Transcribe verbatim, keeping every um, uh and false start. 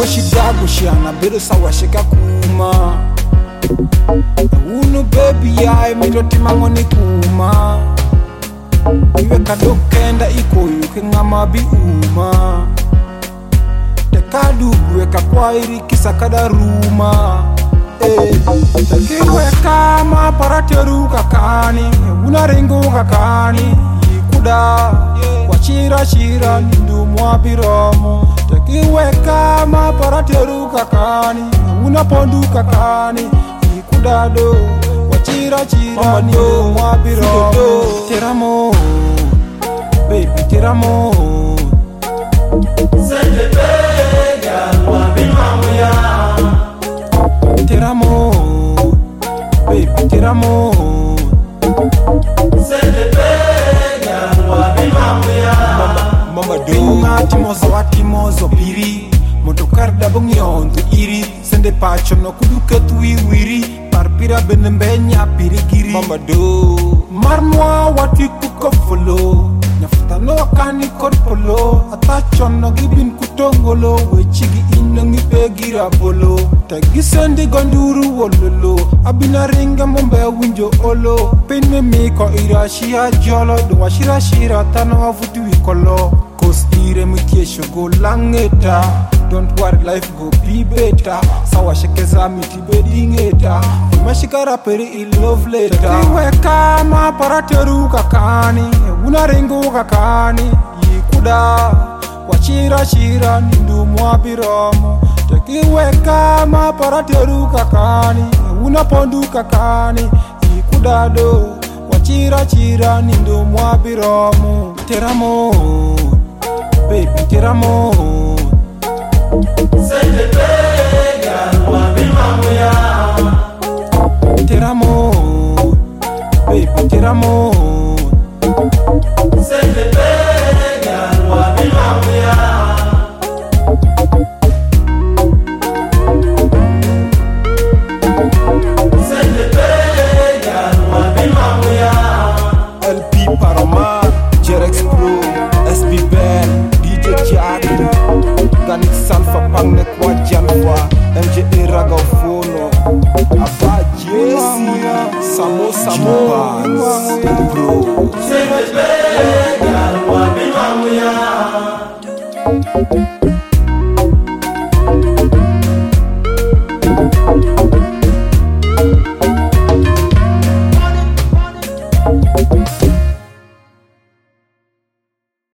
wo shidago shiana bedo sawa shika kuma Uno baby ya mito timangoni kuma Iwe kadokenda iko yuke ngama bi uma Tekadu weka kwa iri kisa kada ruma Eh, tekiwe kama parateru kakani Unaringu kakani Ikuda Wachira shira nindu mwabiromo Tekiwe kama parateru kakani Unapondu kakani Ikudado Wachira shira nindu mwabiromo Teramo Baby teramo Sende pega Wabimamu ya Teramo Baby teramo Sende pega Wabimamu ya Mama do Ngati mozo ati mozo biri Motokar da bong yondu iri Sende pacho no kuduke tui wiri Parpira benembenya pirigiri Mama do Marmwa wati kuko follow Nyafuta no akani korpolo Atacho no gibin kutongolo Wechigi inongi pegira bolo Tagi sendi gonduru wololo Abina ringa mombe winjo olo Pain me miko irashia jolo Dwa shira shira tano afutu wikolo Cause ire mkiesho go langeta Don't worry life go be better Sawa shekeza miti bedingeta Mashikara peri I love later Iwe kama parateru kakani Unaringu kakani Yikuda Wachira shira nindu mwabiromo Tekiwe kama parateru kakani Unapondu kakani Yikudado Wachira shira nindu mwabiromo Teramo Baby teramo Sende pega Wabimamu ya Teramo Baby teramo